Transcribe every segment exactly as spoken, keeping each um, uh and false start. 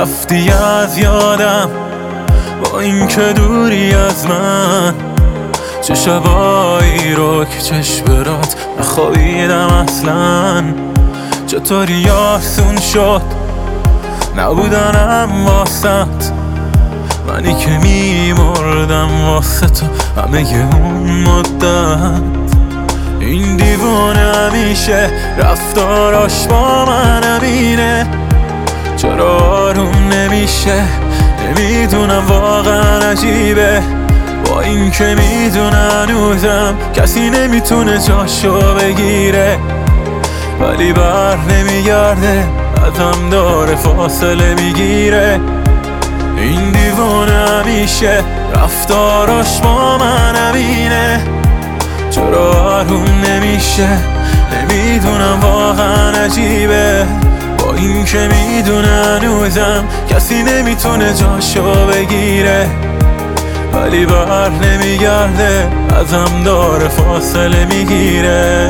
رفتی از یادم با این که دوری از من. چه شبایی رو که چشم برات نخوابیدم اصلا. چطوری آسون شد نبودنم واسط، منی که میمردم واسه تو همه اون مدت. این دیوانه همیشه رفتاراش با من همینه، چرا آروم نمیشه نمیدونم، واقعا عجیبه. با این که میدونه هنوزم کسی نمیتونه جاشو بگیره، ولی بر نمیگرده ازم داره فاصله میگیره. این دیوانه همیشه رفتاراش با من همینه، چرا آروم نمیشه نمیدونم، واقعا عجیبه. با این که میدونه هنوزم کسی نمیتونه جاشو بگیره، ولی بر نمیگرده ازم داره فاصله میگیره.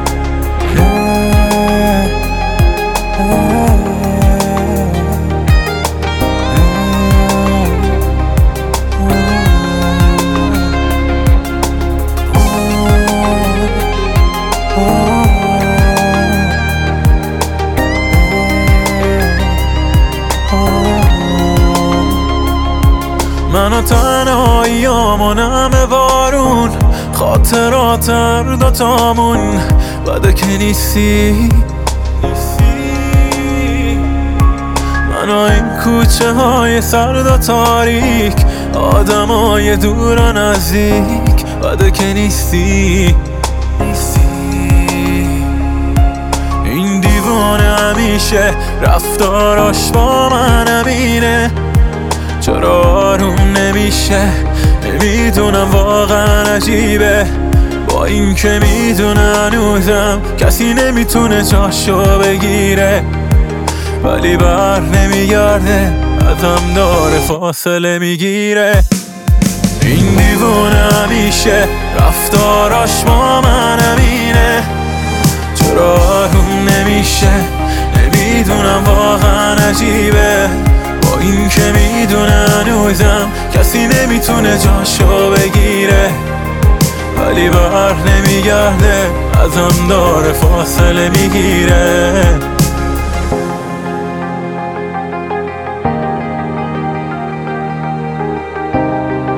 من و تنهاییامون همه بارون، خاطرات هر دوتامون بده که نیستی. من و این کوچه های سرد و تاریک، آدم های دور و نزدیک بده که نیستی. این دیوانه همیشه رفتاراش با من همینه، چرا آروم نمیشه نمیدونم، واقعا عجیبه. با این که میدونه هنوزم کسی نمیتونه جاشو بگیره، ولی بر نمیگرده ازم داره فاصله میگیره. این دیوانه همیشه رفتاراش با من همینه، چرا آروم نمیشه نمیدونم، واقعا عجیبه. با این که میدونه هنوزم کسی نمیتونه جاشو بگیره، ولی بر نمیگرده ازم داره فاصله میگیره.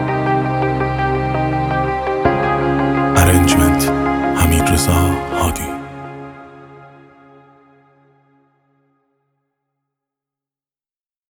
ارنجمنت حمیدرضا هادی.